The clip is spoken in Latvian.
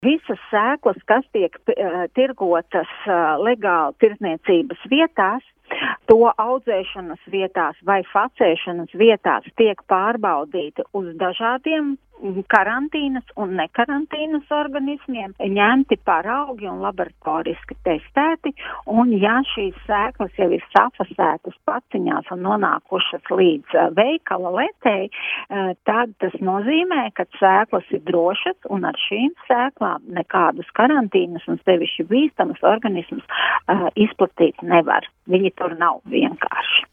Visas sēklas, kas tiek tirgotas legāli tirdzniecības vietās, to audzēšanas vietās vai facēšanas vietās tiek pārbaudīti uz dažādiem karantīnas un nekarantīnas organismiem, ņemti paraugi un laboratoriski testēti, un ja šīs sēklas jau ir safasētas paciņās un nonākušas līdz veikala letei, tad tas nozīmē, ka sēklas ir drošas, un ar šīm sēklām nekādus karantīnas un sevišķi bīstamas organismus izplatīt nevar. Viņi tur nav vienkārši.